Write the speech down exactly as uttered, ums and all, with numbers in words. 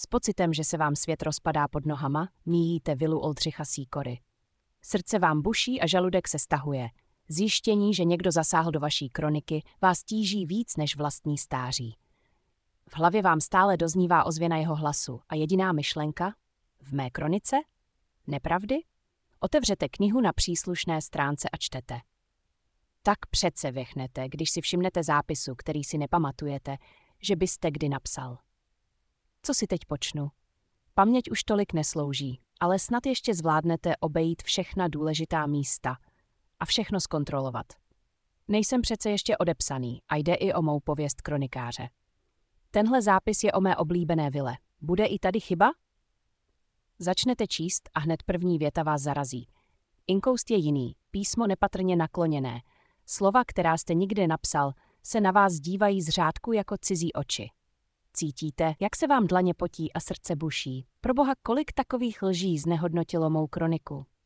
pocitem, že se vám svět rozpadá pod nohama, míjíte vilu Oldřicha Sýkory. Srdce vám buší a žaludek se stahuje. Zjištění, že někdo zasáhl do vaší kroniky, vás tíží víc než vlastní stáří. V hlavě vám stále doznívá ozvěna jeho hlasu a jediná myšlenka? V mé kronice? Nepravdy? Otevřete knihu na příslušné stránce a čtete. Tak přece vychnete, když si všimnete zápisu, který si nepamatujete, že byste kdy napsal. Co si teď počnu? Paměť už tolik neslouží, ale snad ještě zvládnete obejít všechna důležitá místa a všechno zkontrolovat. Nejsem přece ještě odepsaný a jde i o mou pověst kronikáře. Tenhle zápis je o mé oblíbené vile. Bude i tady chyba? Začnete číst a hned první věta vás zarazí. Inkoust je jiný, písmo nepatrně nakloněné. Slova, která jste nikdy napsal, se na vás dívají z řádku jako cizí oči. Cítíte, jak se vám dlaně potí a srdce buší. Proboha, kolik takových lží znehodnotilo mou kroniku.